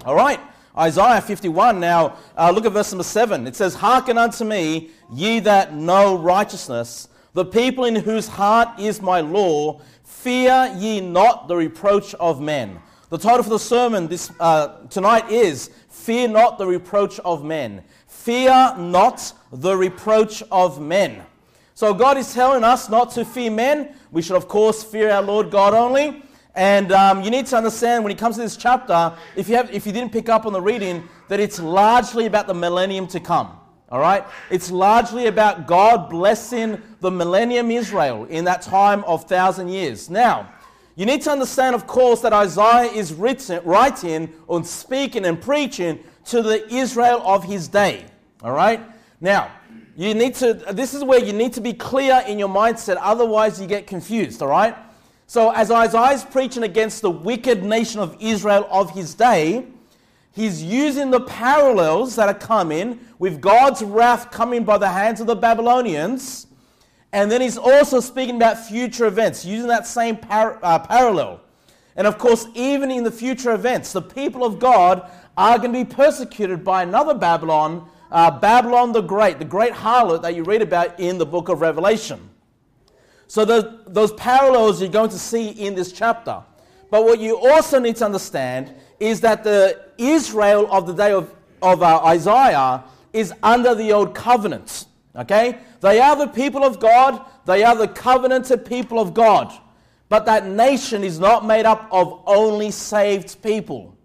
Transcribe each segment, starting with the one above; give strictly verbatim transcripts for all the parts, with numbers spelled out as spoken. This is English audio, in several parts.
All right, Isaiah fifty-one. Now, uh, look at verse number seven. It says, "Hearken unto me, ye that know righteousness, the people in whose heart is my law. Fear ye not the reproach of men." The title for the sermon this uh, tonight is, "Fear not the reproach of men." Fear not the reproach of men. So God is telling us not to fear men. We should, of course, fear our Lord God only. And um, you need to understand when it comes to this chapter, if you have, if you didn't pick up on the reading, that it's largely about the millennium to come. All right? It's largely about God blessing the millennium Israel in that time of thousand years. Now, you need to understand, of course, that Isaiah is written, writing or speaking and preaching to the Israel of his day. All right? Now, you need to, this is where you need to be clear in your mindset, otherwise you get confused, all right? So as Isaiah is preaching against the wicked nation of Israel of his day, he's using the parallels that are coming with God's wrath coming by the hands of the Babylonians, and then he's also speaking about future events, using that same par- uh, parallel. And of course, even in the future events, the people of God are going to be persecuted by another Babylon, uh, Babylon the Great, the great harlot that you read about in the book of Revelation. So the, those parallels you're going to see in this chapter. But what you also need to understand is that the Israel of the day of, of uh, Isaiah is under the old covenant. Okay? They are the people of God. They are the covenanted people of God. But that nation is not made up of only saved people.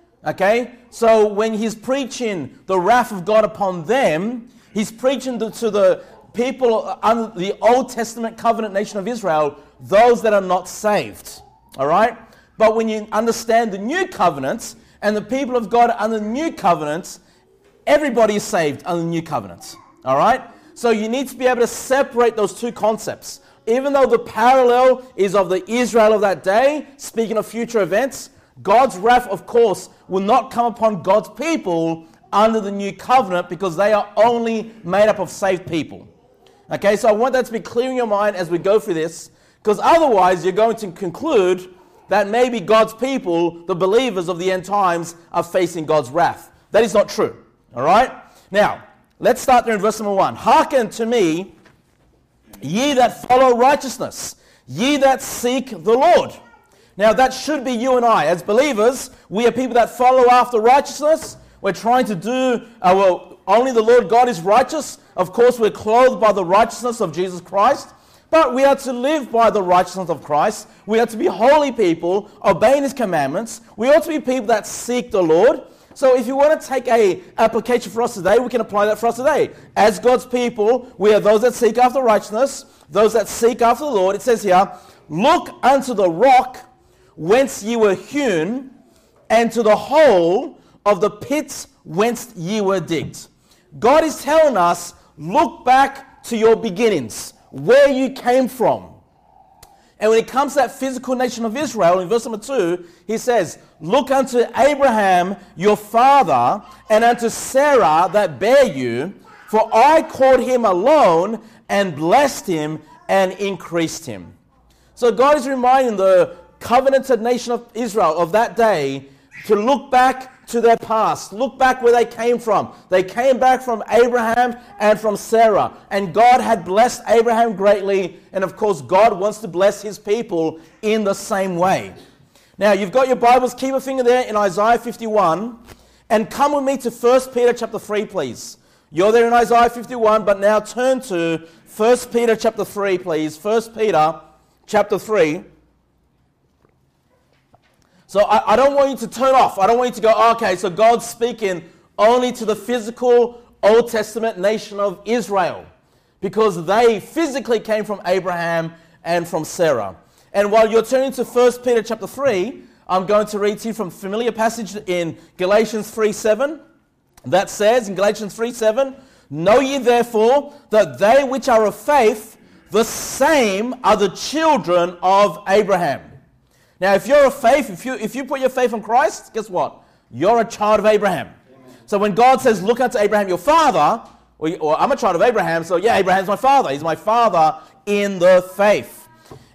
Okay? So when he's preaching the wrath of God upon them, he's preaching to, to the people under the Old Testament covenant nation of Israel, those that are not saved. All right? But when you understand the new covenant and the people of God under the new covenant, everybody is saved under the new covenant. All right? So you need to be able to separate those two concepts. Even though the parallel is of the Israel of that day, speaking of future events, God's wrath, of course, will not come upon God's people under the new covenant because they are only made up of saved people. Okay, so I want that to be clear in your mind as we go through this, because otherwise you're going to conclude that maybe God's people, the believers of the end times, are facing God's wrath. That is not true. All right? Now, let's start there in verse number one. "Hearken to me, ye that follow righteousness, ye that seek the Lord." Now, that should be you and I. As believers, we are people that follow after righteousness. We're trying to do, uh, well, only the Lord God is righteous. Of course, we're clothed by the righteousness of Jesus Christ. But we are to live by the righteousness of Christ. We are to be holy people, obeying His commandments. We ought to be people that seek the Lord. So if you want to take a application for us today, we can apply that for us today. As God's people, we are those that seek after righteousness, those that seek after the Lord. It says here, "Look unto the rock whence ye were hewn, and to the hole of the pits whence ye were digged." God is telling us, look back to your beginnings, where you came from. And when it comes to that physical nation of Israel, in verse number two, he says, "Look unto Abraham your father, and unto Sarah that bare you, for I called him alone, and blessed him, and increased him." So God is reminding the covenanted nation of Israel of that day to look back to their past. Look back where they came from. They came back from Abraham and from Sarah. And God had blessed Abraham greatly. And of course, God wants to bless His people in the same way. Now, you've got your Bibles. Keep a finger there in Isaiah fifty-one. And come with me to First Peter chapter three, please. You're there in Isaiah fifty-one, but now turn to First Peter chapter three, please. First Peter chapter three. So I, I don't want you to turn off. I don't want you to go, oh, okay, so God's speaking only to the physical Old Testament nation of Israel because they physically came from Abraham and from Sarah. And while you're turning to First Peter chapter three, I'm going to read to you from a familiar passage in Galatians three seven. That says in Galatians three seven, "Know ye therefore that they which are of faith, the same are the children of Abraham." Now, if you're of faith, if you if you put your faith in Christ, guess what? You're a child of Abraham. Amen. So when God says, "Look unto Abraham your father," or, or I'm a child of Abraham, so yeah, Abraham's my father. He's my father in the faith.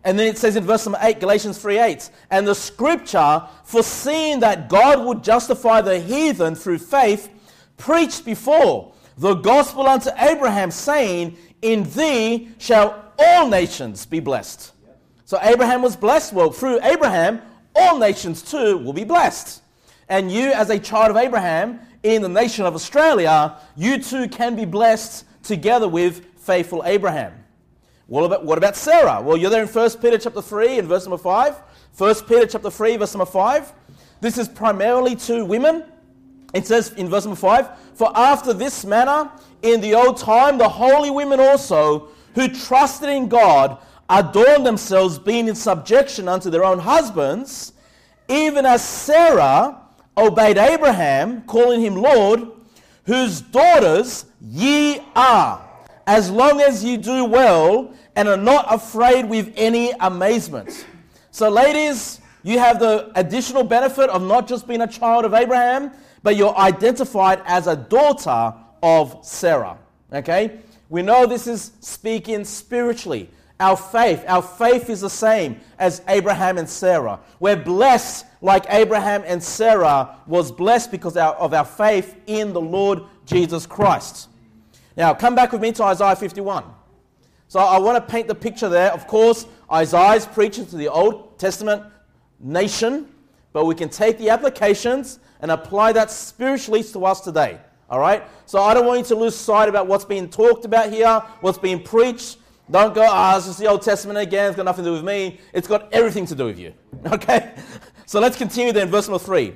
And then it says in verse number eight, Galatians three eight, and the scripture, foreseeing that God would justify the heathen through faith, preached before the gospel unto Abraham, saying, in thee shall all nations be blessed. So Abraham was blessed. Well, through Abraham, all nations too will be blessed. And you, as a child of Abraham in the nation of Australia, you too can be blessed together with faithful Abraham. What about, what about Sarah? Well, you're there in First Peter chapter three and verse number five. First Peter chapter three, verse number five. This is primarily to women. It says in verse number five, for after this manner, in the old time, the holy women also, who trusted in God, adorned themselves, being in subjection unto their own husbands, even as Sarah obeyed Abraham, calling him Lord, whose daughters ye are, as long as you do well and are not afraid with any amazement. So ladies, you have the additional benefit of not just being a child of Abraham, but you're identified as a daughter of Sarah. Okay? We know this is speaking spiritually. Our faith, our faith is the same as Abraham and Sarah. We're blessed like Abraham and Sarah was blessed because of our faith in the Lord Jesus Christ. Now, come back with me to Isaiah fifty-one. So I want to paint the picture there. Of course, Isaiah is preaching to the Old Testament nation, but we can take the applications and apply that spiritually to us today. All right? So I don't want you to lose sight about what's being talked about here, what's being preached. Don't go, ah, oh, it's just the Old Testament again, it's got nothing to do with me. It's got everything to do with you. Okay? So let's continue then, verse number three.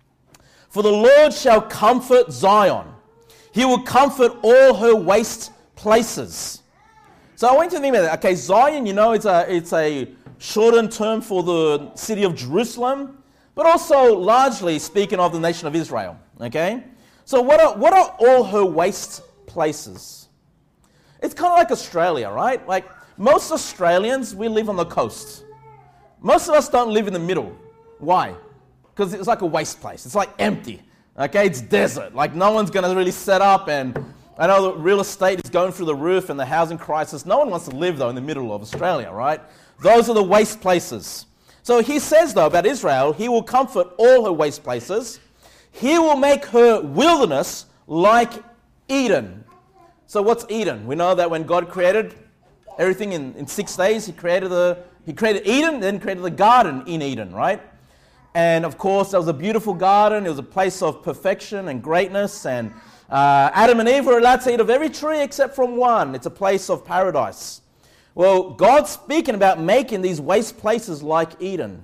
For the Lord shall comfort Zion. He will comfort all her waste places. So I want you to think about that. Okay, Zion, you know, it's a, it's a shortened term for the city of Jerusalem, but also largely speaking of the nation of Israel. Okay? So what are, what are all her waste places? It's kind of like Australia, right? Like most Australians, we live on the coast. Most of us don't live in the middle. Why? Because it's like a waste place. It's like empty. Okay, it's desert. Like no one's going to really set up, and I know the real estate is going through the roof and the housing crisis. No one wants to live, though, in the middle of Australia, right? Those are the waste places. So he says, though, about Israel, he will comfort all her waste places. He will make her wilderness like Eden. So what's Eden? We know that when God created everything in, in six days, he created the he created Eden, then created the garden in Eden, right? And of course, that was a beautiful garden. It was a place of perfection and greatness. And uh, Adam and Eve were allowed to eat of every tree except from one. It's a place of paradise. Well, God's speaking about making these waste places like Eden.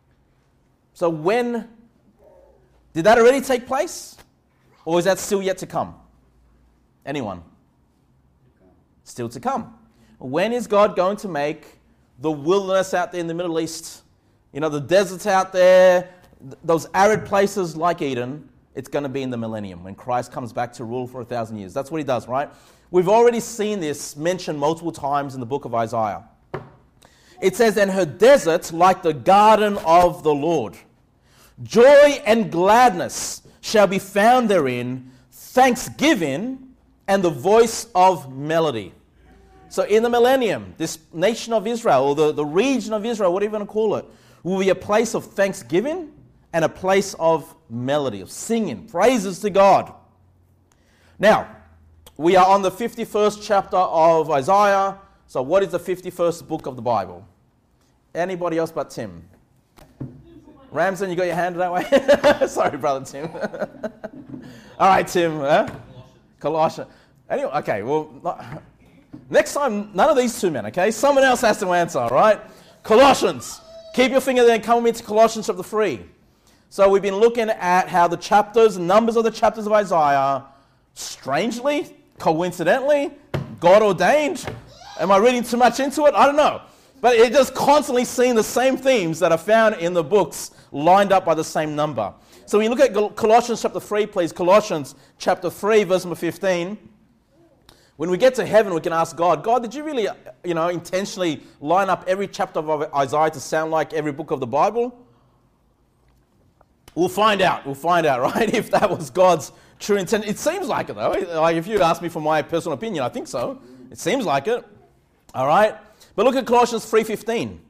So when did that already take place? Or is that still yet to come? Anyone? Still to come. When is God going to make the wilderness out there in the Middle East, you know, the deserts out there, th- those arid places like Eden? It's going to be in the millennium when Christ comes back to rule for a thousand years. That's what he does, right? We've already seen this mentioned multiple times in the book of Isaiah. It says, and her deserts like the garden of the Lord. Joy and gladness shall be found therein, thanksgiving and the voice of melody. So in the millennium, this nation of Israel, or the, the region of Israel, whatever you want to call it, will be a place of thanksgiving and a place of melody, of singing, praises to God. Now, we are on the fifty-first chapter of Isaiah. So what is the fifty-first book of the Bible? Anybody else but Tim? Ramson, you got your hand that way? Sorry, brother Tim. All right, Tim. Huh? Colossians. Anyway, okay, well, not, next time, none of these two men, okay? Someone else has to answer, all right? Colossians. Keep your finger there and come with me to Colossians chapter three. So we've been looking at how the chapters, numbers of the chapters of Isaiah, strangely, coincidentally, God ordained. Am I reading too much into it? I don't know. But it just constantly seeing the same themes that are found in the books lined up by the same number. So we look at Colossians chapter three, please. Colossians chapter three, verse number fifteen. When we get to heaven, we can ask God, God, did you really, you know, intentionally line up every chapter of Isaiah to sound like every book of the Bible? We'll find out. We'll find out, right? If that was God's true intent. It seems like it, though. Like if you'd ask me for my personal opinion, I think so. It seems like it. All right? But look at Colossians three fifteen.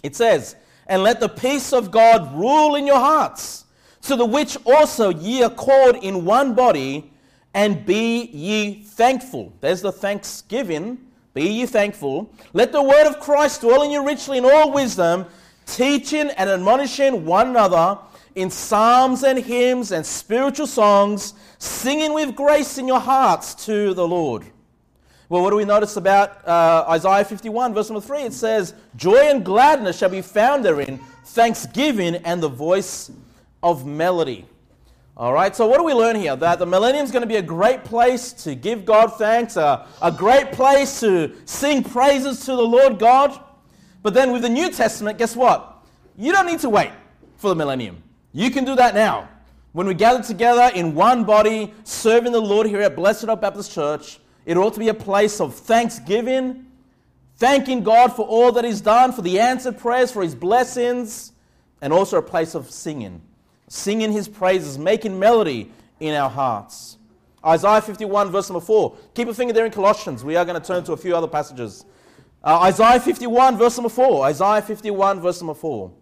It says, and let the peace of God rule in your hearts, to the which also ye are called in one body, and be ye thankful. There's the thanksgiving. Be ye thankful. Let the word of Christ dwell in you richly in all wisdom, teaching and admonishing one another in psalms and hymns and spiritual songs, singing with grace in your hearts to the Lord. Well, what do we notice about uh, Isaiah fifty-one, verse number three? It says, joy and gladness shall be found therein, thanksgiving and the voice of melody. All right, so what do we learn here? That the millennium is going to be a great place to give God thanks, a, a great place to sing praises to the Lord God. But then with the New Testament, guess what? You don't need to wait for the millennium. You can do that now. When we gather together in one body, serving the Lord here at Blessed Hope Baptist Church, it ought to be a place of thanksgiving, thanking God for all that He's done, for the answered prayers, for His blessings, and also a place of singing. Singing His praises, making melody in our hearts. Isaiah fifty-one, verse number four. Keep a finger there in Colossians. We are going to turn to a few other passages. Uh, Isaiah fifty-one, verse number four. Isaiah fifty-one, verse number four.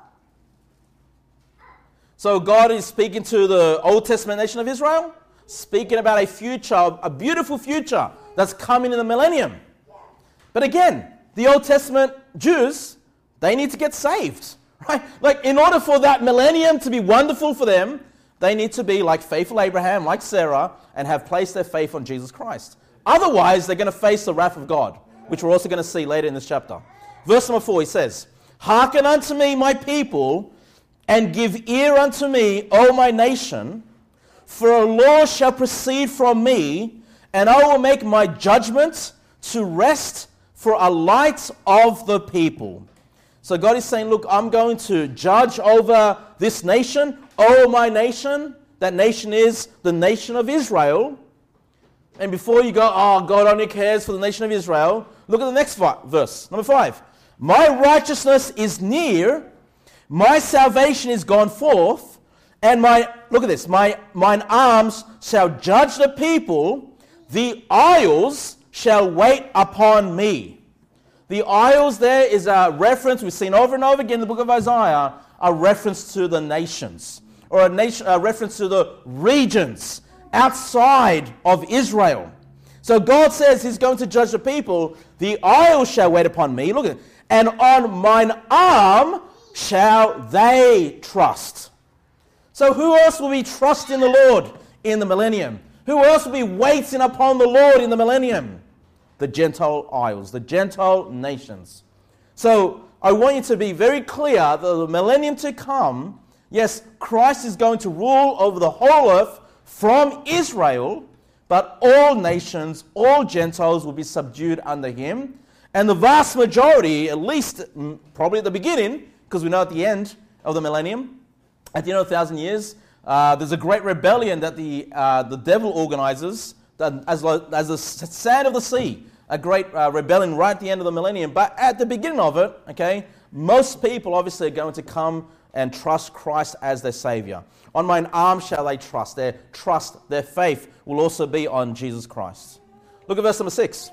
So God is speaking to the Old Testament nation of Israel, speaking about a future, a beautiful future that's coming in the millennium. But again, the Old Testament Jews, they need to get saved. Right? Like, in order for that millennium to be wonderful for them, they need to be like faithful Abraham, like Sarah, and have placed their faith on Jesus Christ. Otherwise, they're going to face the wrath of God, which we're also going to see later in this chapter. Verse number four, he says, hearken unto me, my people, and give ear unto me, O my nation, for a law shall proceed from me, and I will make my judgment to rest for a light of the people. So God is saying, look, I'm going to judge over this nation, oh my nation. That nation is the nation of Israel. And before you go, oh, God only cares for the nation of Israel, look at the next verse, number five. My righteousness is near, my salvation is gone forth, and my, look at this, my mine arms shall judge the people, the isles shall wait upon me. The isles there is a reference, we've seen over and over again in the book of Isaiah, a reference to the nations, or a, nation, a reference to the regions outside of Israel. So God says He's going to judge the people. The isles shall wait upon me. Look at it. And on mine arm shall they trust. So who else will be trusting the Lord in the millennium? Who else will be waiting upon the Lord in the millennium? The Gentile isles, the Gentile nations. So I want you to be very clear that the millennium to come, yes, Christ is going to rule over the whole earth from Israel, but all nations, all Gentiles will be subdued under Him. And the vast majority, at least probably at the beginning, because we know at the end of the millennium, at the end of a thousand years, uh, there's a great rebellion that the uh, the devil organizes, that as, as the sand of the sea, a great uh, rebellion right at the end of the millennium. But at the beginning of it, okay, most people obviously are going to come and trust Christ as their Savior. On mine arm shall they trust. Their trust, their faith will also be on Jesus Christ. Look at verse number six.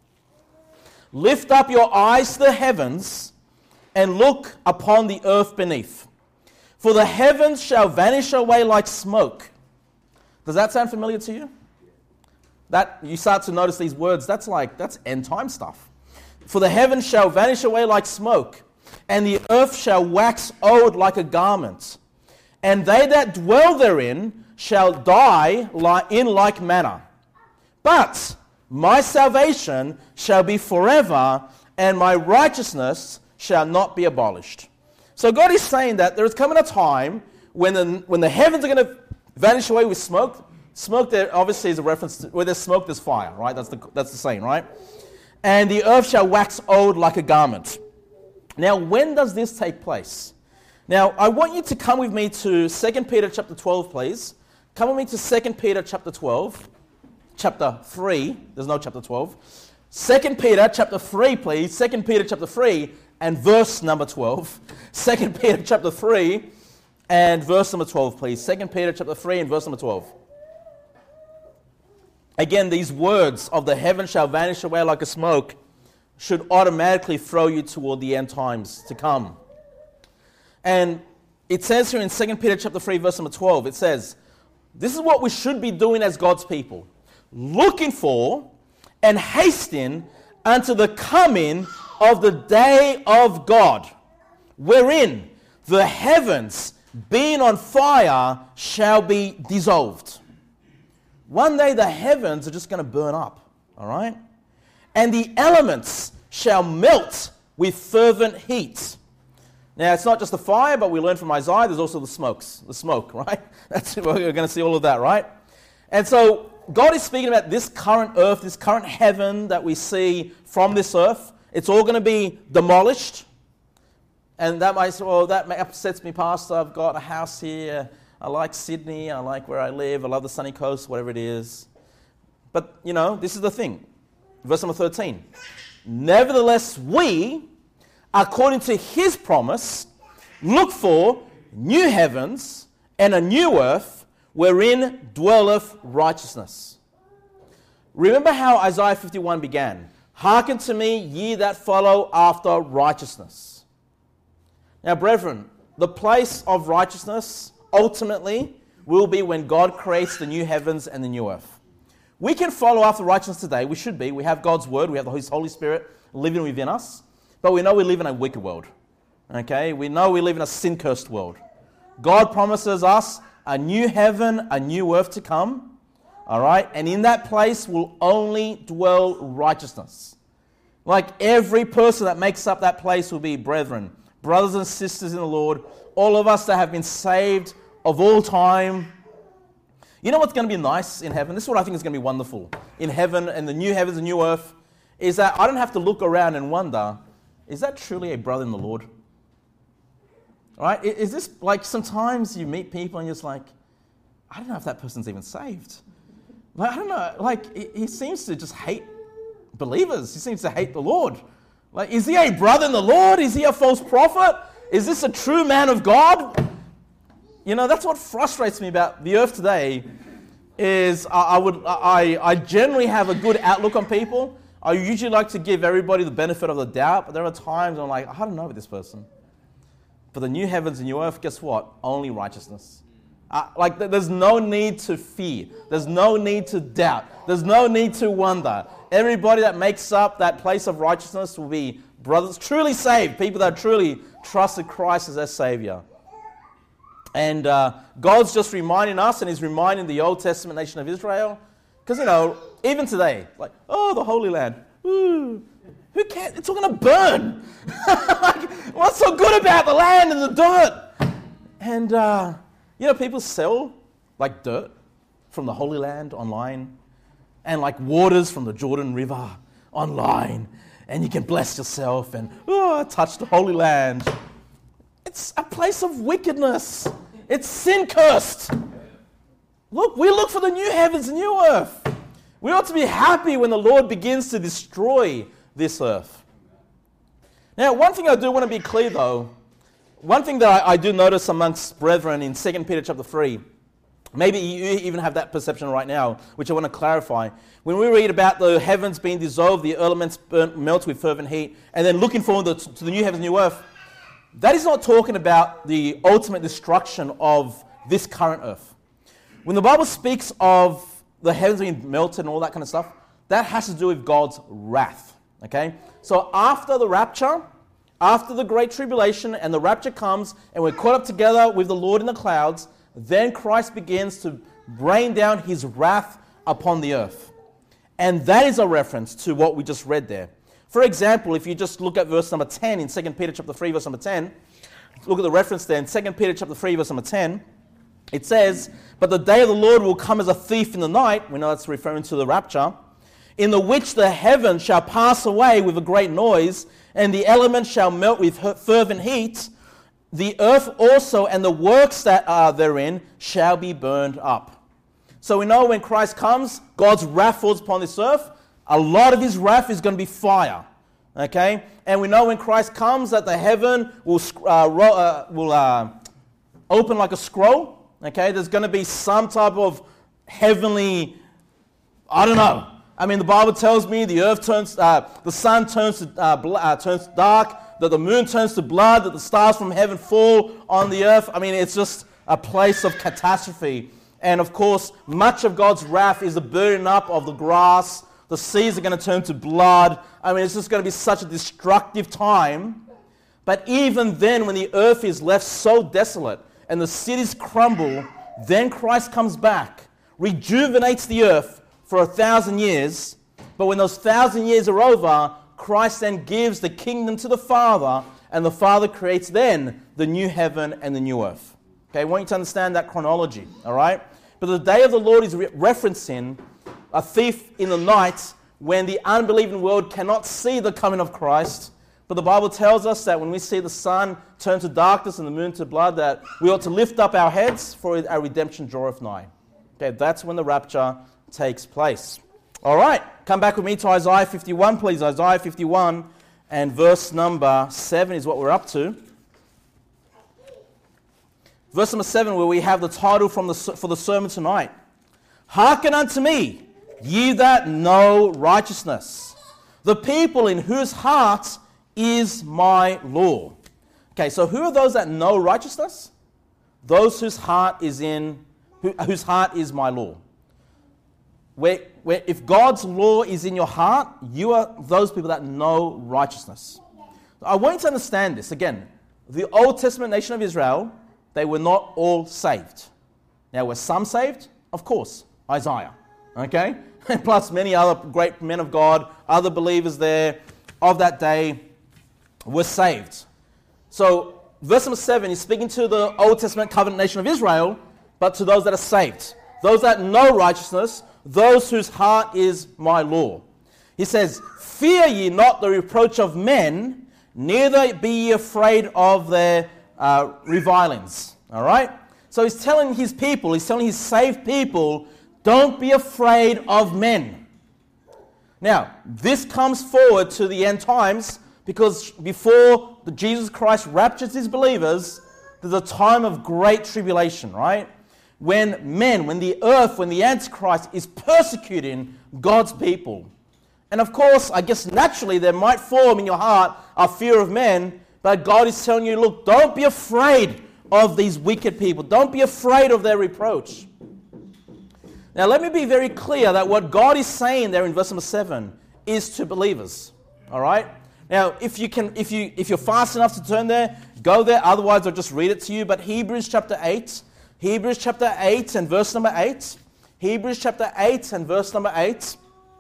Lift up your eyes to the heavens and look upon the earth beneath. For the heavens shall vanish away like smoke. Does that sound familiar to you? That you start to notice these words, that's like, that's end time stuff. For the heavens shall vanish away like smoke, and the earth shall wax old like a garment. And they that dwell therein shall die in like manner. But my salvation shall be forever, and my righteousness shall not be abolished. So God is saying that there is coming a time when the, when the heavens are going to vanish away with smoke. Smoke there obviously is a reference to where there's smoke, there's fire, right? That's the, that's the saying, right? And the earth shall wax old like a garment. Now, when does this take place? Now, I want you to come with me to Second Peter chapter twelve, please. Come with me to Second Peter chapter twelve, chapter three. There's no chapter twelve. Second Peter chapter three, please. Second Peter chapter three and verse number twelve. Second Peter chapter three and verse number twelve, please. Second Peter chapter three and verse number twelve. Again, these words of the heaven shall vanish away like a smoke should automatically throw you toward the end times to come. And it says here in Second Peter chapter three, verse number twelve, it says, this is what we should be doing as God's people. Looking for and hasting unto the coming of the day of God, wherein the heavens, being on fire, shall be dissolved. One day the heavens are just going to burn up, all right? And the elements shall melt with fervent heat. Now, it's not just the fire, but we learn from Isaiah, there's also the smokes, the smoke, right? That's we're going to see all of that, right? And so God is speaking about this current earth, this current heaven that we see from this earth. It's all going to be demolished. And that might say, well, that upsets me, Pastor. I've got a house here. I like Sydney. I like where I live. I love the sunny coast, whatever it is. But, you know, this is the thing. Verse number thirteen. Nevertheless, we, according to his promise, look for new heavens and a new earth wherein dwelleth righteousness. Remember how Isaiah fifty-one began. Hearken to me, ye that follow after righteousness. Now, brethren, the place of righteousness ultimately will be when God creates the new heavens and the new earth. We can follow after righteousness today. We should be. We have God's word. We have His Holy Spirit living within us. But we know we live in a wicked world. Okay? We know we live in a sin-cursed world. God promises us a new heaven, a new earth to come. All right? And in that place will only dwell righteousness. Like every person that makes up that place will be brethren, brothers and sisters in the Lord, all of us that have been saved of all time. You know what's going to be nice in heaven? This is what I think is going to be wonderful. In heaven and the new heavens and new earth is that I don't have to look around and wonder, is that truly a brother in the Lord? All right? Is this like sometimes you meet people and you're just like, I don't know if that person's even saved. Like, I don't know. Like, he seems to just hate believers. He seems to hate the Lord. Like, is he a brother in the Lord? Is he a false prophet? Is this a true man of God? You know, that's what frustrates me about the earth today is I, I would I, I generally have a good outlook on people. I usually like to give everybody the benefit of the doubt, but there are times I'm like, I don't know about this person. For the new heavens and new earth, guess what? Only righteousness. Uh, like, there's no need to fear. There's no need to doubt. There's no need to wonder. Everybody that makes up that place of righteousness will be brothers, truly saved, people that truly trusted Christ as their Savior. And uh, God's just reminding us, and He's reminding the Old Testament nation of Israel, because, you know, even today, like, oh, the Holy Land, ooh, who cares? It's all going to burn. Like, what's so good about the land and the dirt? And, uh, you know, people sell, like, dirt from the Holy Land online, and, like, waters from the Jordan River online, and you can bless yourself and, oh, touch the Holy Land. It's a place of wickedness. It's sin-cursed. Look, we look for the new heavens and new earth. We ought to be happy when the Lord begins to destroy this earth. Now, one thing I do want to be clear, though, one thing that I, I do notice amongst brethren in Second Peter chapter three, maybe you even have that perception right now, which I want to clarify. When we read about the heavens being dissolved, the elements burnt, melt with fervent heat, and then looking forward to, to the new heavens and new earth, that is not talking about the ultimate destruction of this current earth. When the Bible speaks of the heavens being melted and all that kind of stuff, that has to do with God's wrath. Okay? So after the rapture, after the great tribulation and the rapture comes and we're caught up together with the Lord in the clouds, then Christ begins to rain down His wrath upon the earth. And that is a reference to what we just read there. For example, if you just look at verse number ten in Second Peter chapter three, verse number ten, look at the reference there in Second Peter chapter three, verse number ten, it says, but the day of the Lord will come as a thief in the night, we know that's referring to the rapture, in the which the heavens shall pass away with a great noise, and the elements shall melt with fervent heat, the earth also and the works that are therein shall be burned up. So we know when Christ comes, God's wrath falls upon this earth. A lot of His wrath is going to be fire, okay? And we know when Christ comes that the heaven will uh, ro- uh, will uh, open like a scroll, okay? There's going to be some type of heavenly, I don't know, I mean, the Bible tells me the earth turns, uh, the sun turns to uh, bl- uh, turns dark, that the moon turns to blood, that the stars from heaven fall on the earth. I mean, it's just a place of catastrophe. And of course, much of God's wrath is the burning up of the grass. The seas are going to turn to blood. I mean, it's just going to be such a destructive time. But even then, when the earth is left so desolate and the cities crumble, then Christ comes back, rejuvenates the earth for a thousand years. But when those thousand years are over, Christ then gives the kingdom to the Father, and the Father creates then the new heaven and the new earth. Okay, I want you to understand that chronology, all right? But the day of the Lord is re- referencing a thief in the night when the unbelieving world cannot see the coming of Christ. But the Bible tells us that when we see the sun turn to darkness and the moon to blood, that we ought to lift up our heads, for our redemption draweth nigh. Okay, that's when the rapture takes place. All right, come back with me to Isaiah fifty-one, please. Isaiah fifty-one and verse number seven is what we're up to. Verse number seven, where we have the title from the, for the sermon tonight. Hearken unto me, ye that know righteousness, the people in whose heart is my law. Okay, so who are those that know righteousness? Those whose heart is in, who, whose heart is my law. Where, where if God's law is in your heart, you are those people that know righteousness. I want you to understand this. Again, the Old Testament nation of Israel, they were not all saved. Now, were some saved? Of course, Isaiah. Okay? And plus many other great men of God, other believers there of that day were saved. So, verse number seven is speaking to the Old Testament covenant nation of Israel, but to those that are saved. Those that know righteousness, those whose heart is my law. He says, fear ye not the reproach of men, neither be ye afraid of their uh, revilings. All right? So he's telling his people, he's telling his saved people, don't be afraid of men. Now, this comes forward to the end times, because before the Jesus Christ raptures his believers, there's a time of great tribulation, right? When men, when the earth, when the Antichrist is persecuting God's people. And of course, I guess naturally there might form in your heart a fear of men, but God is telling you, look, don't be afraid of these wicked people. Don't be afraid of their reproach. Now, let me be very clear that what God is saying there in verse number seven is to believers. All right? Now, if you can, if you if you're fast enough to turn there, go there. Otherwise, I'll just read it to you. But Hebrews chapter eight, Hebrews chapter eight and verse number eight, Hebrews chapter eight and verse number eight,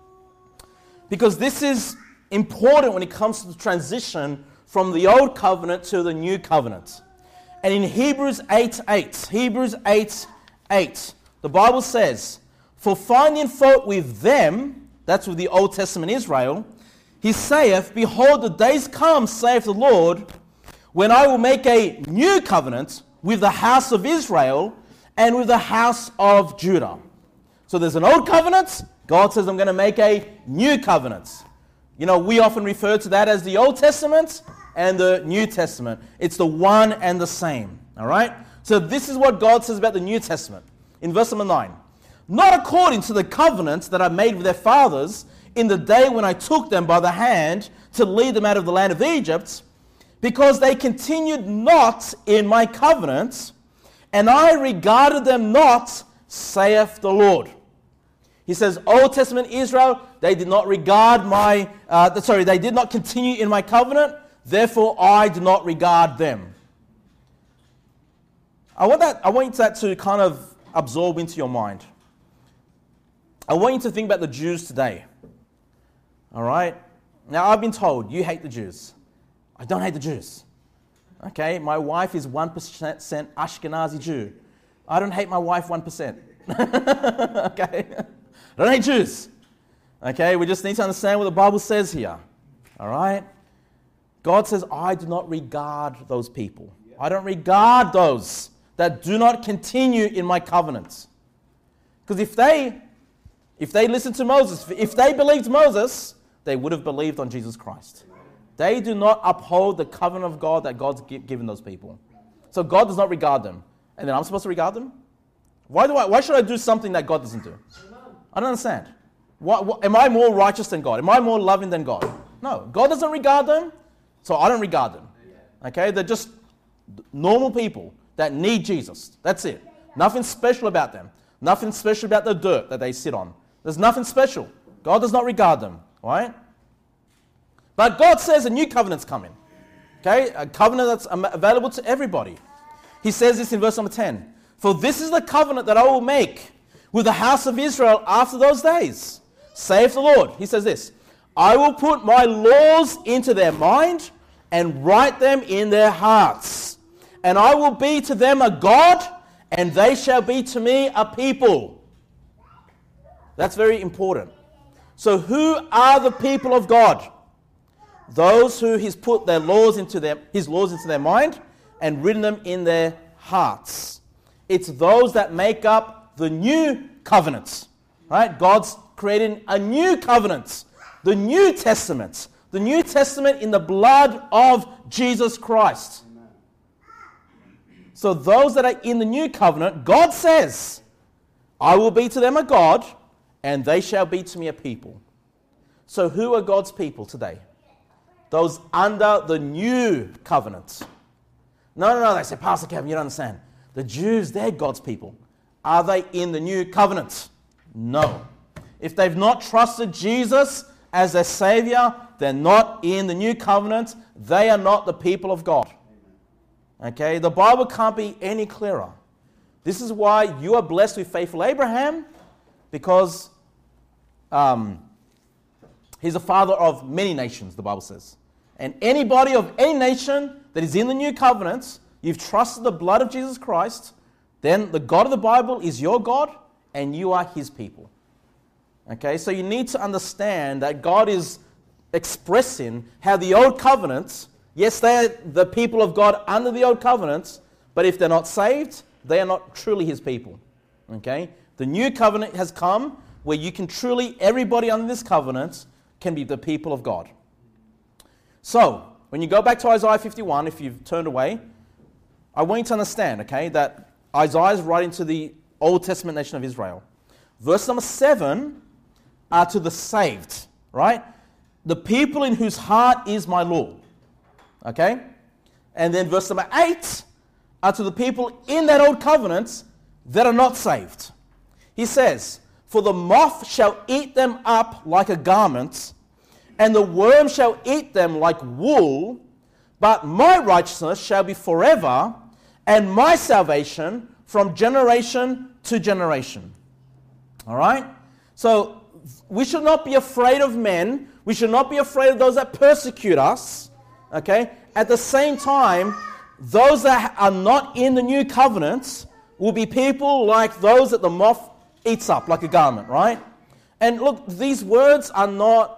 because this is important when it comes to the transition from the old covenant to the new covenant. And in Hebrews eight eight, Hebrews eight eight, the Bible says, for finding fault with them, that's with the Old Testament Israel, he saith, behold, the days come, saith the Lord, when I will make a new covenant with the house of Israel and with the house of Judah. So there's an old covenant. God says, I'm going to make a new covenant. You know, we often refer to that as the Old Testament and the New Testament. It's the one and the same. All right? So this is what God says about the New Testament. In verse number nine. Not according to the covenant that I made with their fathers in the day when I took them by the hand to lead them out of the land of Egypt, because they continued not in my covenant, and I regarded them not, saith the Lord. He says, Old Testament Israel, they did not regard my, uh, sorry, they did not continue in my covenant, therefore I do not regard them. I want that, I want that to kind of absorb into your mind. I want you to think about the Jews today. All right? Now, I've been told, you hate the Jews. I don't hate the Jews. Okay? My wife is one percent Ashkenazi Jew. I don't hate my wife one percent. Okay? I don't hate Jews. Okay? We just need to understand what the Bible says here. All right? God says, I do not regard those people. I don't regard those that do not continue in my covenant. Because if they, if they listened to Moses, if they believed Moses, they would have believed on Jesus Christ. They do not uphold the covenant of God that God's given those people. So God does not regard them. And then I'm supposed to regard them? Why do I? Why should I do something that God doesn't do? I don't understand. What, what, am I more righteous than God? Am I more loving than God? No. God doesn't regard them, so I don't regard them. Okay? They're just normal people that need Jesus. That's it. Nothing special about them. Nothing special about the dirt that they sit on. There's nothing special. God does not regard them. Right? But God says a new covenant's coming. Okay? A covenant that's available to everybody. He says this in verse number ten. For this is the covenant that I will make with the house of Israel after those days, saith the Lord. He says this, I will put my laws into their mind and write them in their hearts. And I will be to them a God, and they shall be to me a people. That's very important. So who are the people of God? Those who he's put their laws into their, his laws into their mind and written them in their hearts. It's those that make up the new covenant. Right? God's creating a new covenant. The New Testament. The New Testament in the blood of Jesus Christ. Amen. So those that are in the new covenant, God says, I will be to them a God, and they shall be to me a people. So who are God's people today? Those under the new covenant. No, no, no, they say, Pastor Kevin, you don't understand. The Jews, they're God's people. Are they in the new covenant? No. If they've not trusted Jesus as their Savior, they're not in the new covenant. They are not the people of God. Okay? The Bible can't be any clearer. This is why you are blessed with faithful Abraham, because um, he's the father of many nations, the Bible says. And anybody of any nation that is in the new covenant, you've trusted the blood of Jesus Christ, then the God of the Bible is your God, and you are his people. Okay, so you need to understand that God is expressing how the old covenant, yes, they're the people of God under the old covenant, but if they're not saved, they are not truly his people. Okay, the new covenant has come where you can truly, everybody under this covenant can be the people of God. So, when you go back to Isaiah fifty-one, if you've turned away, I want you to understand, okay, that Isaiah is writing to the Old Testament nation of Israel. Verse number seven are to the saved, right? The people in whose heart is my law. Okay? And then verse number eight are to the people in that old covenant that are not saved. He says, for the moth shall eat them up like a garment, and the worm shall eat them like wool, but my righteousness shall be forever, and my salvation from generation to generation. All right? So we should not be afraid of men. We should not be afraid of those that persecute us. Okay? At the same time, those that are not in the new covenant will be people like those that the moth eats up like a garment, right? And look, these words are not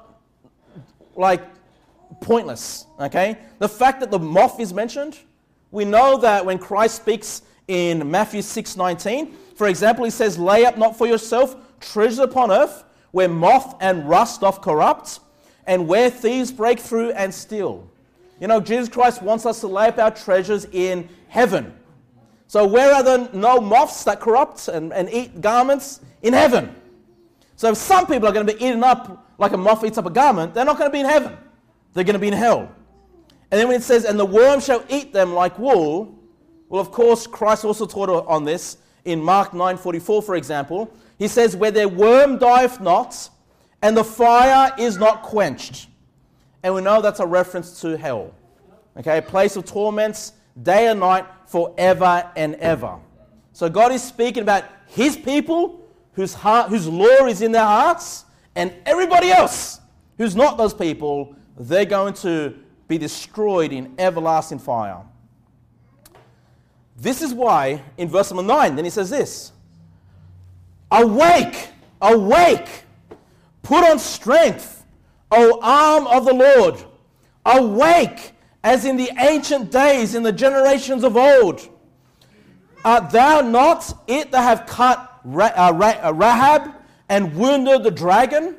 like pointless, okay? The fact that the moth is mentioned, we know that when Christ speaks in Matthew six nineteen, for example, he says, lay up not for yourself treasures upon earth, where moth and rust doth corrupt, and where thieves break through and steal. You know, Jesus Christ wants us to lay up our treasures in heaven. So where are the no moths that corrupt and, and eat garments? In heaven. So if some people are going to be eaten up like a moth eats up a garment, they're not going to be in heaven. They're going to be in hell. And then when it says, and the worm shall eat them like wool, well, of course, Christ also taught on this in Mark nine forty-four, for example. He says, where their worm dieth not, and the fire is not quenched. And we know that's a reference to hell. Okay, a place of torments, day and night, forever and ever. So God is speaking about his people, whose heart, whose law is in their hearts, and everybody else who's not those people, they're going to be destroyed in everlasting fire. This is why, in verse number nine, then he says this, awake, awake, put on strength, O arm of the Lord, awake, as in the ancient days, in the generations of old. Art thou not it that have cut Rahab and wounded the dragon?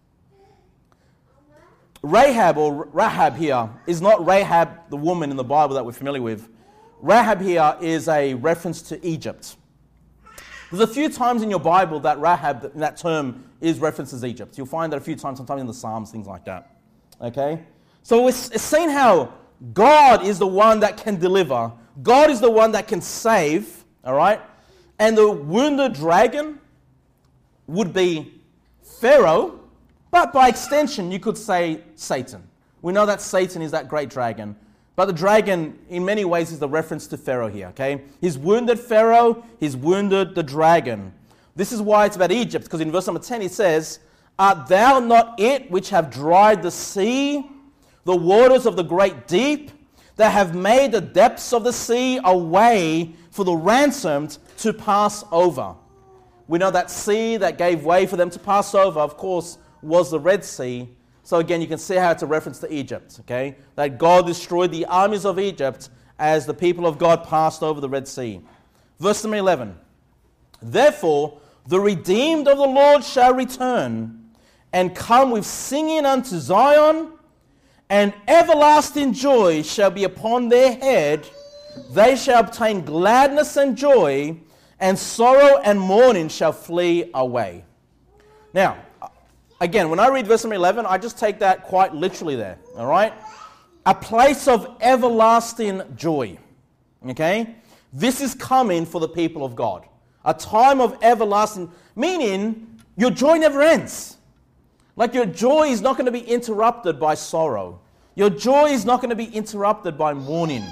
Rahab, or Rahab here, is not Rahab, the woman in the Bible that we're familiar with. Rahab here is a reference to Egypt. There's a few times in your Bible that Rahab, that term, is referenced as Egypt. You'll find that a few times, sometimes in the Psalms, things like that. Okay? So it's, it's saying how God is the one that can deliver. God is the one that can save. All right? And the wounded dragon would be Pharaoh, but by extension, you could say Satan. We know that Satan is that great dragon. But the dragon, in many ways, is the reference to Pharaoh here, okay? He's wounded Pharaoh, he's wounded the dragon. This is why it's about Egypt, because in verse number ten it says, Art thou not it which have dried the sea, the waters of the great deep, that have made the depths of the sea a way for the ransomed to pass over? We know that sea that gave way for them to pass over, of course, was the Red Sea. So again, you can see how it's a reference to Egypt, okay? That God destroyed the armies of Egypt as the people of God passed over the Red Sea. Verse number eleven. Therefore, the redeemed of the Lord shall return and come with singing unto Zion, and everlasting joy shall be upon their head. They shall obtain gladness and joy, and sorrow and mourning shall flee away. Now, again, when I read verse number eleven, I just take that quite literally there, all right? A place of everlasting joy, okay? This is coming for the people of God. A time of everlasting, meaning your joy never ends. Like your joy is not going to be interrupted by sorrow. Your joy is not going to be interrupted by mourning.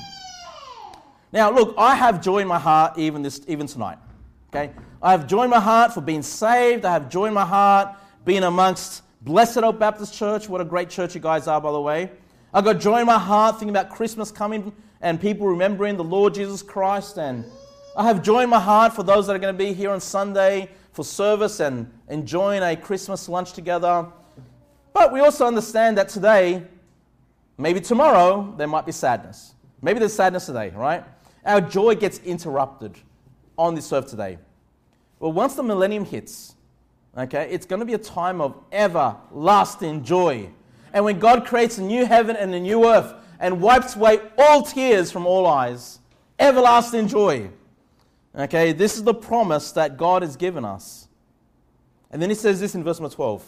Now, look, I have joy in my heart even this, even tonight, okay? I have joy in my heart for being saved. I have joy in my heart being amongst Blessed Oak Baptist Church. What a great church you guys are, by the way. I've got joy in my heart thinking about Christmas coming and people remembering the Lord Jesus Christ. And I have joy in my heart for those that are going to be here on Sunday for service and enjoying a Christmas lunch together. But we also understand that today, maybe tomorrow, there might be sadness. Maybe there's sadness today, right? Our joy gets interrupted on this earth today. Well, once the millennium hits, okay, it's going to be a time of everlasting joy. And when God creates a new heaven and a new earth and wipes away all tears from all eyes, everlasting joy. Okay, this is the promise that God has given us. And then he says this in verse number twelve.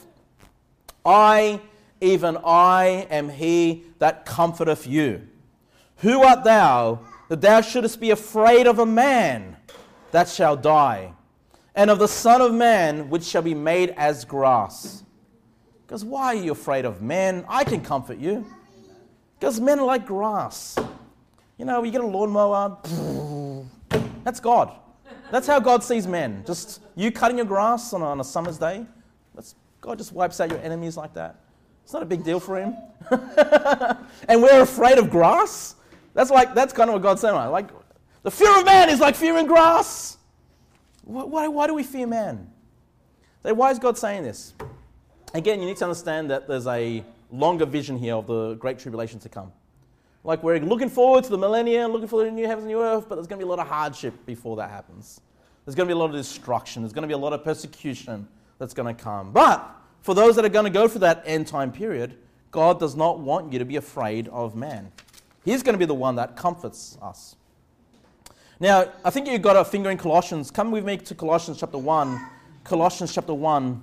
I, even I, am he that comforteth you. Who art thou, that thou shouldest be afraid of a man that shall die, and of the Son of Man, which shall be made as grass? Because why are you afraid of men? I can comfort you. Because men are like grass. You know, you get a lawnmower, that's God. That's how God sees men. Just you cutting your grass on a, on a summer's day, that's, God just wipes out your enemies like that. It's not a big deal for him. And we're afraid of grass? That's like that's kind of what God's saying. Like, the fear of man is like fearing grass. Why, why, why do we fear man? Why is God saying this? Again, you need to understand that there's a longer vision here of the Great Tribulation to come. Like, we're looking forward to the millennium, looking for the new heavens and new earth, but there's going to be a lot of hardship before that happens. There's going to be a lot of destruction. There's going to be a lot of persecution that's going to come. But for those that are going to go through that end time period, God does not want you to be afraid of man. He's going to be the one that comforts us. Now, I think you've got a finger in Colossians. Come with me to Colossians chapter one. Colossians chapter one.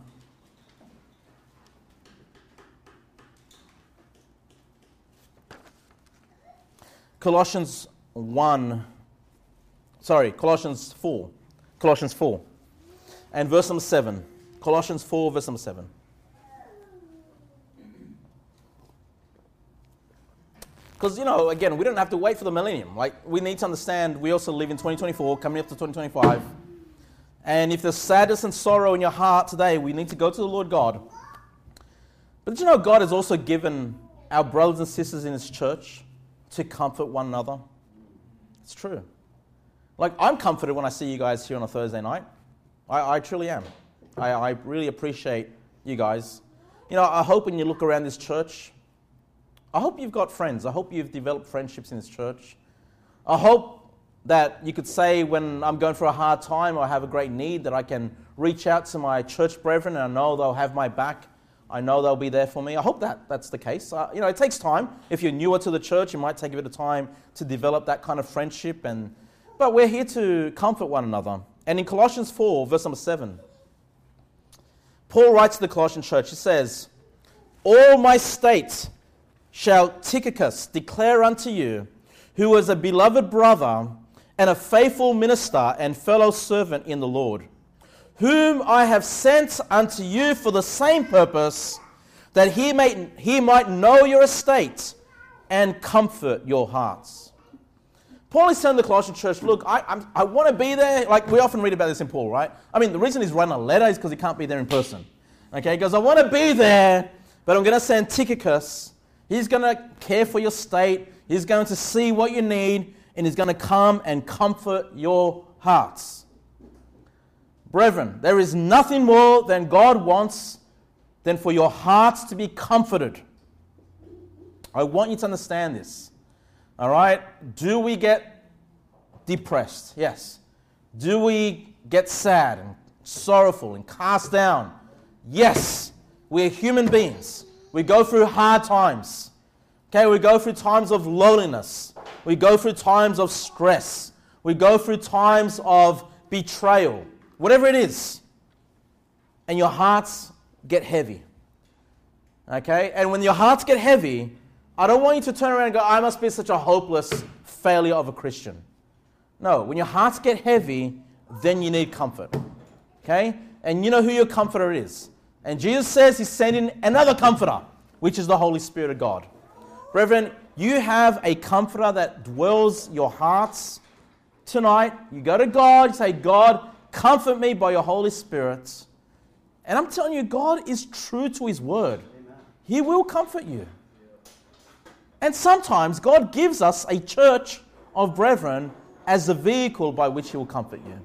Colossians one. Sorry, Colossians four. Colossians four. And verse number seven. Colossians four, verse number seven. Because, you know, again, we don't have to wait for the millennium. Like, we need to understand we also live in twenty twenty-four, coming up to twenty twenty-five. And if there's sadness and sorrow in your heart today, we need to go to the Lord God. But did you know God has also given our brothers and sisters in His church to comfort one another? It's true. Like, I'm comforted when I see you guys here on a Thursday night. I, I truly am. I, I really appreciate you guys. You know, I hope when you look around this church, I hope you've got friends. I hope you've developed friendships in this church. I hope that you could say when I'm going through a hard time or I have a great need that I can reach out to my church brethren and I know they'll have my back. I know they'll be there for me. I hope that that's the case. Uh, you know, it takes time. If you're newer to the church, it might take a bit of time to develop that kind of friendship. And but we're here to comfort one another. And in Colossians four, verse number seven, Paul writes to the Colossian church, he says, all my state shall Tychicus declare unto you, who is a beloved brother and a faithful minister and fellow servant in the Lord, whom I have sent unto you for the same purpose, that he may he might know your estate and comfort your hearts. Paul is telling the Colossian church, look, I I'm, I want to be there. Like, we often read about this in Paul, right? I mean, the reason he's writing a letter is because he can't be there in person. Okay, he goes, I want to be there, but I'm going to send Tychicus. He's going to care for your state. He's going to see what you need, and he's going to come and comfort your hearts. Brethren, there is nothing more than God wants than for your hearts to be comforted. I want you to understand this. All right? Do we get depressed? Yes. Do we get sad and sorrowful and cast down? Yes. We're human beings. We go through hard times. Okay, we go through times of loneliness. We go through times of stress. We go through times of betrayal. Whatever it is. And your hearts get heavy. Okay? And when your hearts get heavy, I don't want you to turn around and go, I must be such a hopeless failure of a Christian. No, when your hearts get heavy, then you need comfort. Okay? And you know who your comforter is. And Jesus says he's sending another comforter, which is the Holy Spirit of God. Brethren, you have a comforter that dwells your hearts tonight. You go to God, you say, God, comfort me by your Holy Spirit. And I'm telling you, God is true to his word. Amen. He will comfort you. And sometimes God gives us a church of brethren as the vehicle by which he will comfort you.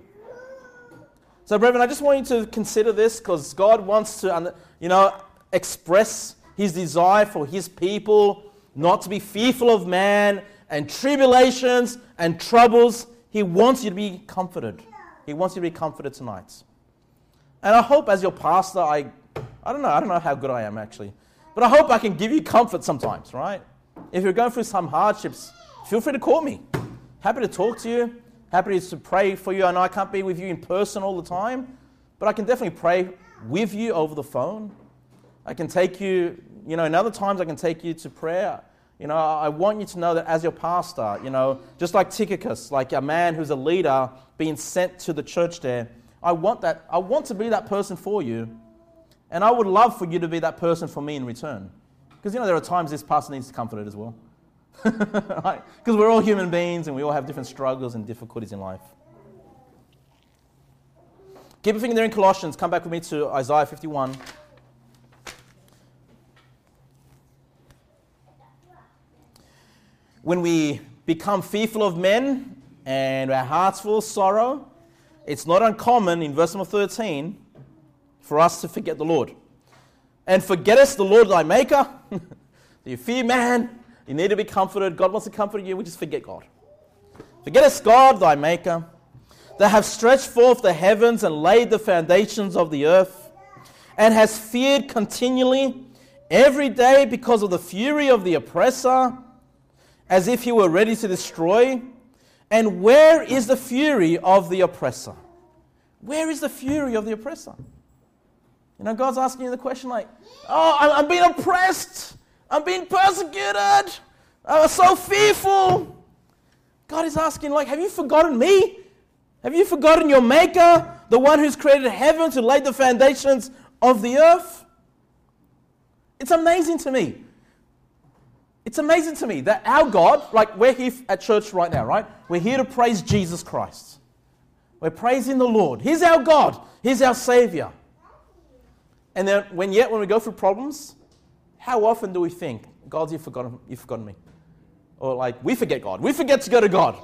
So, brethren, I just want you to consider this, because God wants to, you know, express his desire for his people not to be fearful of man and tribulations and troubles. He wants you to be comforted. He wants you to be comforted tonight. And I hope as your pastor, I, I don't know, I don't know how good I am actually, but I hope I can give you comfort sometimes, right? If you're going through some hardships, feel free to call me. Happy to talk to you. Happy to pray for you. I know I can't be with you in person all the time, but I can definitely pray with you over the phone. I can take you, you know, in other times I can take you to prayer. You know, I want you to know that as your pastor, you know, just like Tychicus, like a man who's a leader being sent to the church there, I want that. I want to be that person for you, and I would love for you to be that person for me in return. Because, you know, there are times this pastor needs to comfort it as well. Right? Because we're all human beings and we all have different struggles and difficulties in life. Keep your finger there in Colossians. Come back with me to Isaiah fifty-one. When we become fearful of men and our hearts full of sorrow, it's not uncommon in verse number thirteen for us to forget the Lord. And forgettest the Lord thy maker. Do you fear man? You need to be comforted. God wants to comfort you. We just forget God. Forgettest God thy maker, that have stretched forth the heavens and laid the foundations of the earth, and has feared continually every day because of the fury of the oppressor, as if he were ready to destroy. And where is the fury of the oppressor? Where is the fury of the oppressor? You know, God's asking you the question like, oh, I'm, I'm being oppressed. I'm being persecuted. I'm so fearful. God is asking, like, have you forgotten me? Have you forgotten your maker, the one who's created heaven, who laid the foundations of the earth? It's amazing to me. It's amazing to me that our God, like we're here at church right now, right? We're here to praise Jesus Christ. We're praising the Lord. He's our God. He's our Savior. And then when yet when we go through problems, how often do we think, God, you've forgotten, you've forgotten me? Or like, we forget God. We forget to go to God.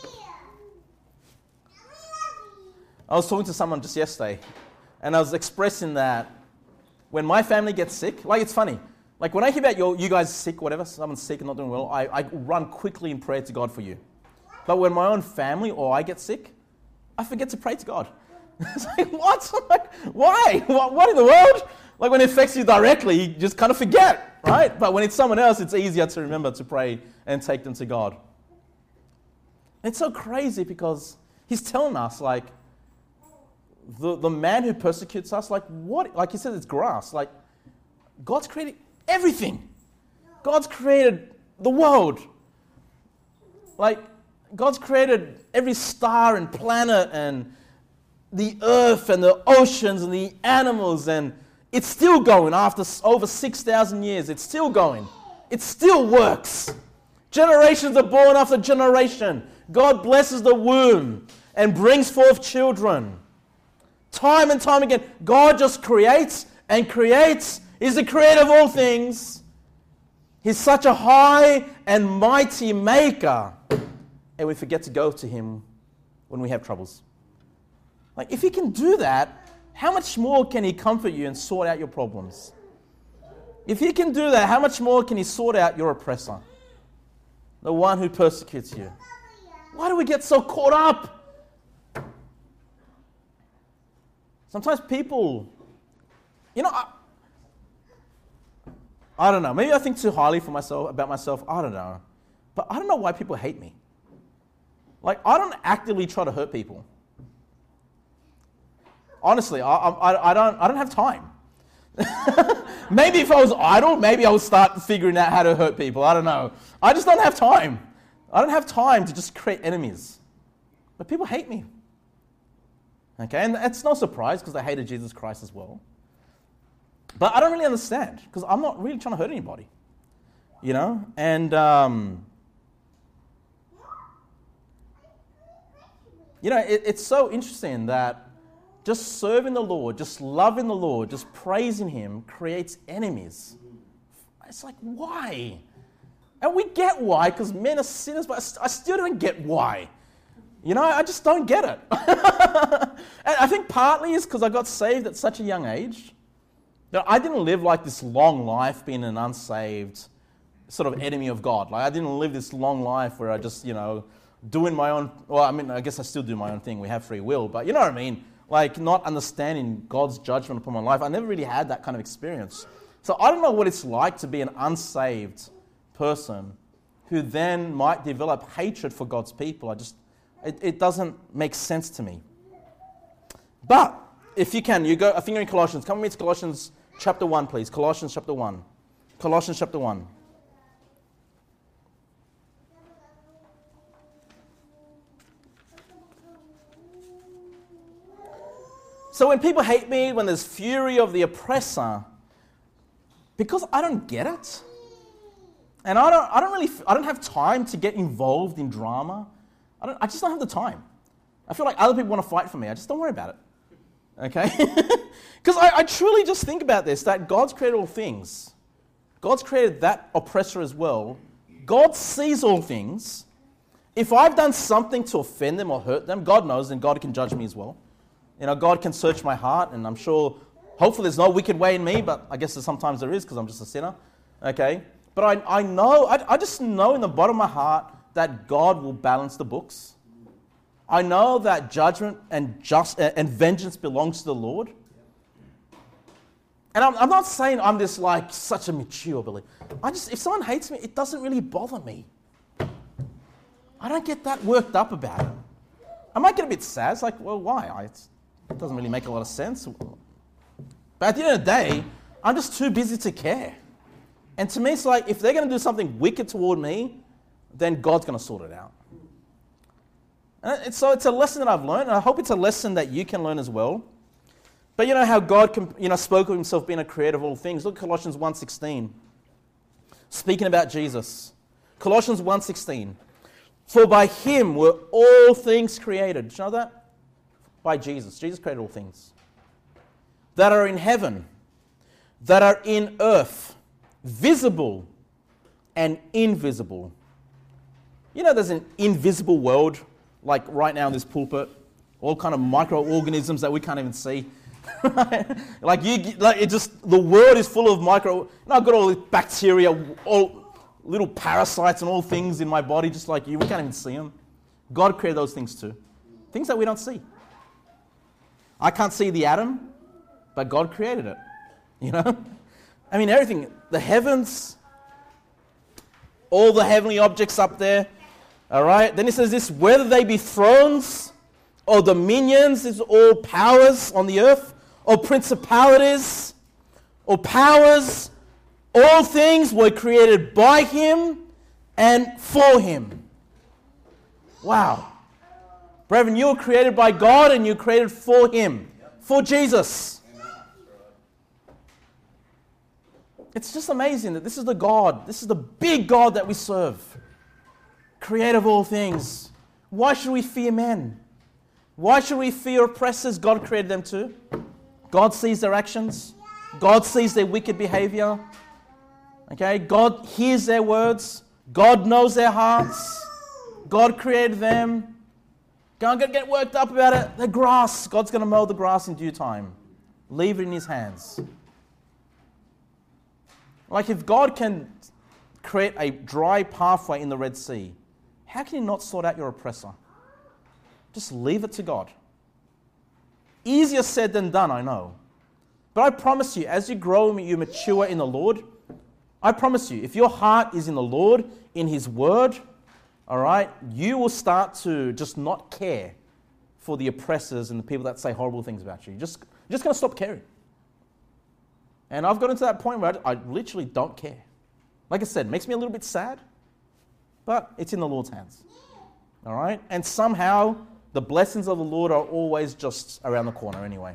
I was talking to someone just yesterday, and I was expressing that when my family gets sick, like it's funny, like when I hear about your, you guys sick, whatever, someone's sick and not doing well, I, I run quickly in prayer to God for you. But when my own family or I get sick, I forget to pray to God. It's like, what? I'm like, why? What, what in the world? Like when it affects you directly, you just kind of forget, right? But when it's someone else, it's easier to remember to pray and take them to God. And it's so crazy because he's telling us, like, the, the man who persecutes us, like what? Like he says, it's grass. Like God's created everything. God's created the world. Like God's created every star and planet and the earth and the oceans and the animals, and it's still going after over six thousand years. It's still going. It still works. Generations are born after generation. God blesses the womb and brings forth children. Time and time again, God just creates and creates. He's the creator of all things. He's such a high and mighty maker. And we forget to go to him when we have troubles. Like, if he can do that, how much more can he comfort you and sort out your problems? If he can do that, how much more can he sort out your oppressor? The one who persecutes you. Why do we get so caught up? Sometimes people, you know, I, I don't know. Maybe I think too highly for myself about myself. I don't know. But I don't know why people hate me. Like, I don't actively try to hurt people. Honestly, I, I, I don't I don't have time. Maybe if I was idle, maybe I would start figuring out how to hurt people. I don't know. I just don't have time. I don't have time to just create enemies. But people hate me. Okay, and it's no surprise because they hated Jesus Christ as well. But I don't really understand because I'm not really trying to hurt anybody. You know? And, um, you know, it, it's so interesting that just serving the Lord, just loving the Lord, just praising him creates enemies. It's like, why? And we get why, because men are sinners, but I still don't get why. You know, I just don't get it. And I think partly is because I got saved at such a young age. You know, I didn't live like this long life being an unsaved sort of enemy of God. Like I didn't live this long life where I just, you know, doing my own, well, I mean, I guess I still do my own thing. We have free will, but you know what I mean? Like not understanding God's judgment upon my life. I never really had that kind of experience. So I don't know what it's like to be an unsaved person who then might develop hatred for God's people. I just, it, it doesn't make sense to me. But if you can, you go, I think you're in Colossians. Come with me to Colossians chapter one, please. Colossians chapter one. Colossians chapter one. So when people hate me, when there's fury of the oppressor, because I don't get it, and I don't, I don't really, I don't have time to get involved in drama. I don't, I just don't have the time. I feel like other people want to fight for me. I just don't worry about it. Okay? Because I, I truly just think about this, that God's created all things. God's created that oppressor as well. God sees all things. If I've done something to offend them or hurt them, God knows, and God can judge me as well. You know, God can search my heart, and I'm sure, hopefully there's no wicked way in me, but I guess sometimes there is because I'm just a sinner. Okay? But I, I know, I, I just know in the bottom of my heart that God will balance the books. I know that judgment and just uh, and vengeance belongs to the Lord. And I'm, I'm not saying I'm this like such a mature believer. I just, if someone hates me, it doesn't really bother me. I don't get that worked up about it. I might get a bit sad. It's like, well, why? I, it's, it doesn't really make a lot of sense. But at the end of the day, I'm just too busy to care. And to me, it's like, if they're going to do something wicked toward me, then God's going to sort it out. And it's, so it's a lesson that I've learned, and I hope it's a lesson that you can learn as well. But you know how God can, you know, spoke of himself being a creator of all things. Look at Colossians one sixteen. Speaking about Jesus. Colossians one sixteen. For by him were all things created. Did you know that? By Jesus. Jesus created all things. That are in heaven, that are in earth, visible and invisible. You know there's an invisible world, like right now in this pulpit, all kind of microorganisms that we can't even see. like you, like it just the world is full of micro. You know, I've got all this bacteria, all little parasites and all things in my body, just like you. We can't even see them. God created those things too, things that we don't see. I can't see the atom, but God created it. You know, I mean everything, the heavens, all the heavenly objects up there. All right. Then he says this: whether they be thrones or dominions, is all powers on the earth, or principalities, or powers. All things were created by him and for him. Wow. Brethren, you were created by God and you were created for him, for Jesus. It's just amazing that this is the God, this is the big God that we serve. Creator of all things. Why should we fear men? Why should we fear oppressors? God created them too. God sees their actions. God sees their wicked behavior. Okay, God hears their words. God knows their hearts. God created them. Don't get worked up about it. The grass. God's going to mow the grass in due time. Leave it in his hands. Like if God can create a dry pathway in the Red Sea, how can he not sort out your oppressor? Just leave it to God. Easier said than done, I know. But I promise you, as you grow and you mature in the Lord, I promise you, if your heart is in the Lord, in his word, all right, you will start to just not care for the oppressors and the people that say horrible things about you. You're just, you're just going to stop caring. And I've gotten to that point where I, I literally don't care. Like I said, it makes me a little bit sad, but it's in the Lord's hands. All right? And somehow, the blessings of the Lord are always just around the corner anyway.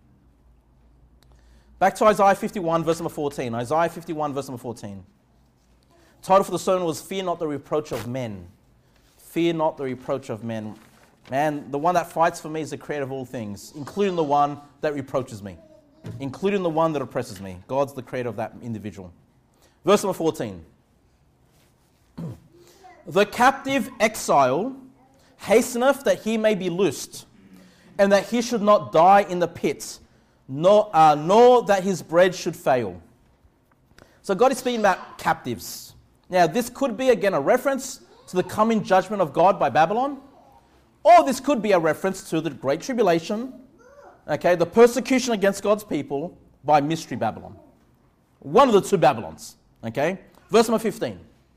Back to Isaiah fifty-one, verse number fourteen. Isaiah fifty-one, verse number fourteen. The title for the sermon was, Fear Not the Reproach of Men. Fear not the reproach of men. Man, the one that fights for me is the creator of all things, including the one that reproaches me, including the one that oppresses me. God's the creator of that individual. Verse number fourteen. The captive exile hasteneth that he may be loosed, and that he should not die in the pit, nor, uh, nor that his bread should fail. So God is speaking about captives. Now, this could be, again, a reference to the coming judgment of God by Babylon, or this could be a reference to the Great Tribulation, okay, the persecution against God's people by Mystery Babylon. One of the two Babylons, okay? Verse number fifteen.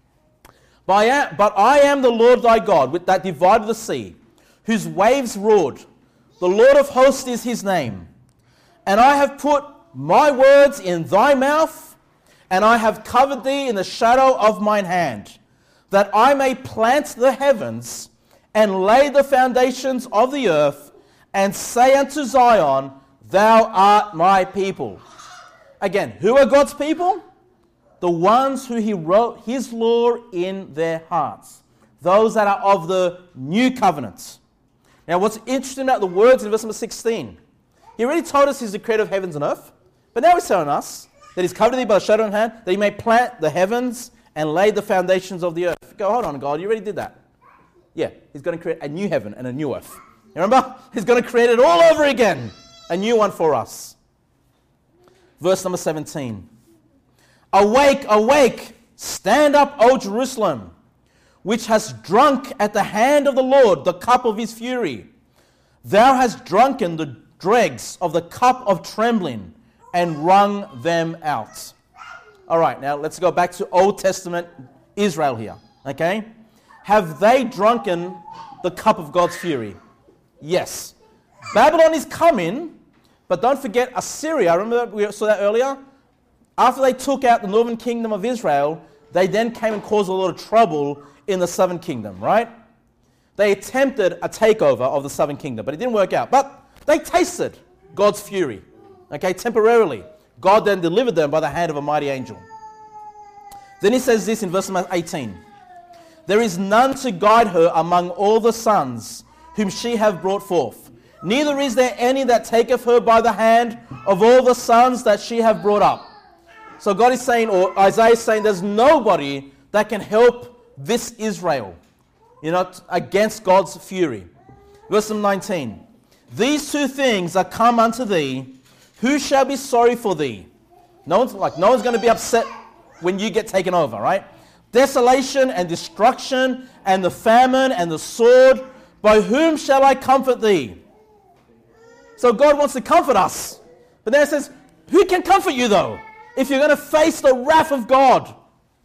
But I am the Lord thy God, with that divided the sea, whose waves roared. The Lord of hosts is his name. And I have put my words in thy mouth, and I have covered thee in the shadow of mine hand, that I may plant the heavens, and lay the foundations of the earth, and say unto Zion, thou art my people. Again, who are God's people? The ones who he wrote his law in their hearts. Those that are of the new covenant. Now, what's interesting about the words in verse number sixteen, he already told us he's the creator of heavens and earth, but now he's telling us that he's covered thee by the shadow of hand, that he may plant the heavens and lay the foundations of the earth. Go, hold on, God, you already did that. Yeah, he's going to create a new heaven and a new earth. You remember? He's going to create it all over again. A new one for us. Verse number seventeen. Awake, awake, stand up, O Jerusalem, which has drunk at the hand of the Lord the cup of his fury. Thou hast drunken the dregs of the cup of trembling and wrung them out. All right, now let's go back to Old Testament Israel here, okay? Have they drunken the cup of God's fury? Yes. Babylon is coming, but don't forget Assyria. Remember we saw that earlier? After they took out the northern kingdom of Israel, they then came and caused a lot of trouble in the southern kingdom, right? They attempted a takeover of the southern kingdom, but it didn't work out. But they tasted God's fury, okay, temporarily. God then delivered them by the hand of a mighty angel. Then he says this in verse eighteen. There is none to guide her among all the sons whom she hath brought forth. Neither is there any that taketh her by the hand of all the sons that she hath brought up. So God is saying, or Isaiah is saying, there's nobody that can help this Israel, you know, against God's fury. Verse nineteen. These two things are come unto thee. Who shall be sorry for thee? No one's like no one's going to be upset when you get taken over, right? Desolation and destruction and the famine and the sword. By whom shall I comfort thee? So God wants to comfort us. But then it says, who can comfort you though? If you're going to face the wrath of God.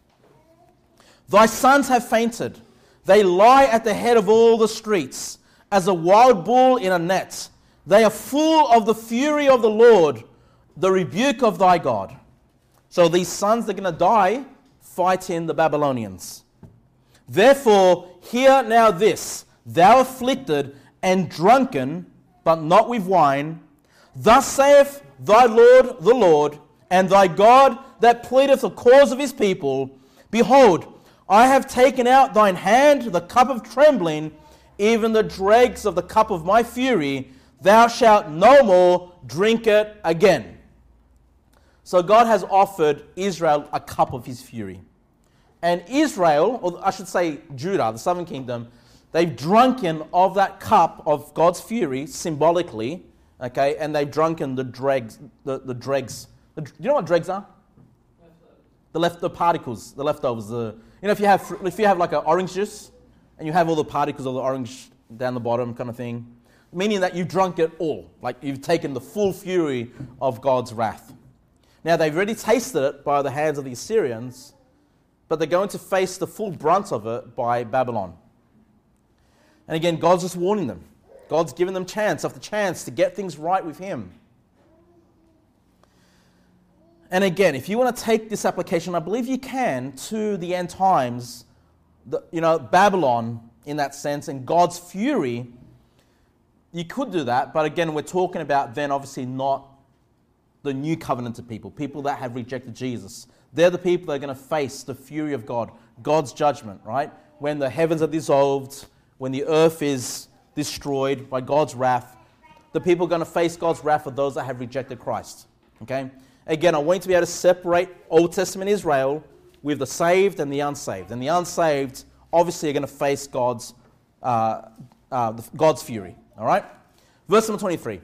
Thy sons have fainted. They lie at the head of all the streets. as a wild bull in a net. They are full of the fury of the Lord, the rebuke of thy God. So these sons that are going to die fighting the Babylonians. Therefore, hear now this, thou afflicted and drunken, but not with wine. Thus saith thy Lord the Lord, and thy God that pleadeth the cause of his people. Behold, I have taken out thine hand the cup of trembling, even the dregs of the cup of my fury. Thou shalt no more drink it again. So God has offered Israel a cup of his fury. And Israel, or I should say Judah, the southern kingdom, they've drunken of that cup of God's fury, symbolically, okay, and they've drunken the dregs, the, the dregs. The, do you know what dregs are? The left, the particles, the leftovers. The, you know, if you have if you have like an orange juice, and you have all the particles of the orange down the bottom, kind of thing, meaning that you've drunk it all, like you've taken the full fury of God's wrath. Now they've already tasted it by the hands of the Assyrians, but they're going to face the full brunt of it by Babylon. And again, God's just warning them. God's given them chance after chance to get things right with him. And again, if you want to take this application, I believe you can, to the end times, the, you know, Babylon in that sense, and God's fury, you could do that, but again, we're talking about then obviously not the new covenanted people, people that have rejected Jesus. They're the people that are going to face the fury of God, God's judgment, right? When the heavens are dissolved, when the earth is destroyed by God's wrath, the people are going to face God's wrath for those that have rejected Christ, okay? Again, I want you to be able to separate Old Testament Israel with the saved and the unsaved. And the unsaved obviously are going to face God's, uh, uh, God's fury, all right? Verse number twenty-three.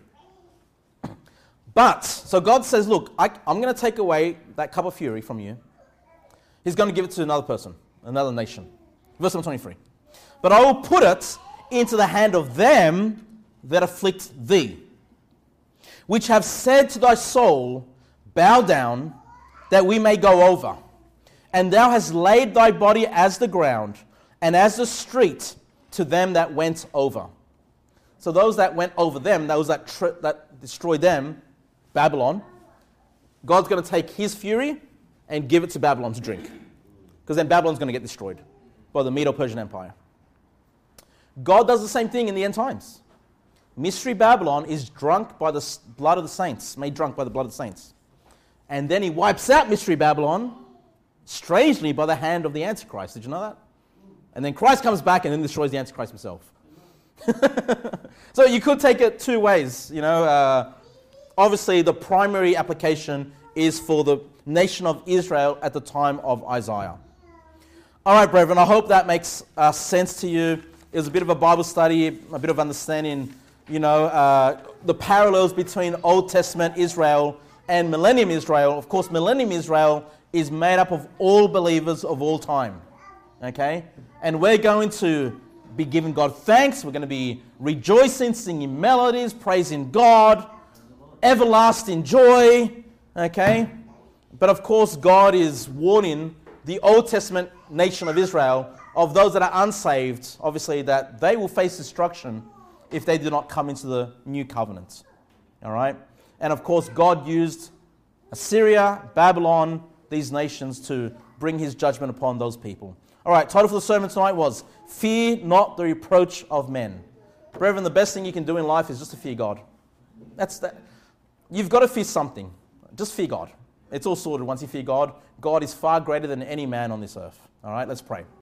But, so God says, look, I, I'm going to take away that cup of fury from you. He's going to give it to another person, another nation. Verse number twenty-three. But I will put it into the hand of them that afflict thee, which have said to thy soul, bow down, that we may go over. And thou hast laid thy body as the ground, and as the street to them that went over. So those that went over them, those that, tri- that destroyed them, Babylon, God's going to take his fury and give it to Babylon to drink. Because then Babylon's going to get destroyed by the Medo-Persian Empire. God does the same thing in the end times. Mystery Babylon is drunk by the blood of the saints, made drunk by the blood of the saints. And then he wipes out Mystery Babylon, strangely, by the hand of the Antichrist. Did you know that? And then Christ comes back and then destroys the Antichrist himself. So you could take it two ways, you know. Uh, Obviously, the primary application is for the nation of Israel at the time of Isaiah. All right, brethren, I hope that makes uh, sense to you. It was a bit of a Bible study, a bit of understanding, you know, uh, the parallels between Old Testament Israel and Millennium Israel. Of course, Millennium Israel is made up of all believers of all time, okay? And we're going to be giving God thanks. We're going to be rejoicing, singing melodies, praising God, everlasting joy, okay? But of course, God is warning the Old Testament nation of Israel of those that are unsaved, obviously, that they will face destruction if they do not come into the new covenant, all right? And of course, God used Assyria, Babylon, these nations to bring his judgment upon those people. All right, title for the sermon tonight was, Fear Not the Reproach of Men. Brethren, the best thing you can do in life is just to fear God. That's that. You've got to fear something. Just fear God. It's all sorted once you fear God. God is far greater than any man on this earth. All right, let's pray.